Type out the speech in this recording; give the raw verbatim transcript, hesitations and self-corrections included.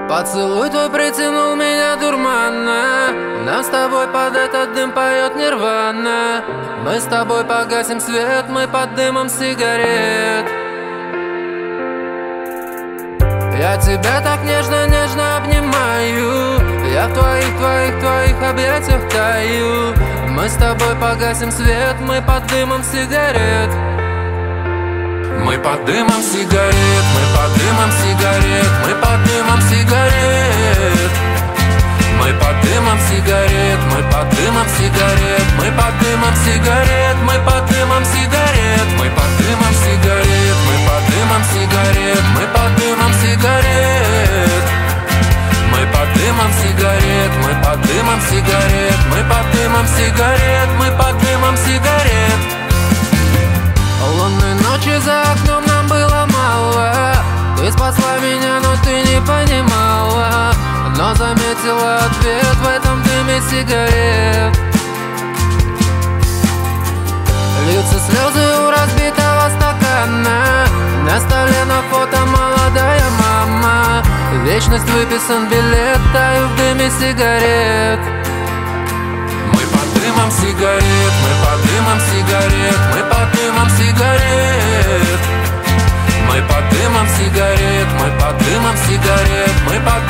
Поцелуй твой притянул меня дурманно. Нам с тобой под этот дым поет Нирвана. Мы с тобой погасим свет, мы под дымом сигарет. Я тебя так нежно-нежно обнимаю. Я в твоих, твоих, твоих объятиях таю. Мы с тобой погасим свет, мы под дымом сигарет. Мы под дымом сигарет, мы под дымом сигарет, мы под дымом сигарет. Мы под дымом сигарет, мы под дымом сигарет, мы под дымом сигарет, мы под дымом сигарет, мы под дымом сигарет, мы под дымом сигарет, мы под дымом сигарет. Мы под дымом сигарет, мы под дымом сигарет, мы под дымом сигарет, мы под дымом сигарет. Лунной ночи за окном нам было мало. Ты спасла меня, но ты не понимала. Но заметила ответ в этом дыме сигарет. Льются слезы у разбитого стакана. На столе на фото молодая мама. В вечность выписан билет, таю в дыме сигарет. Мы под дымом сигарет, мы под дымом сигарет, мы под дымом сигарет. Мы под дымом сигарет, мы под дымом сигарет, мы под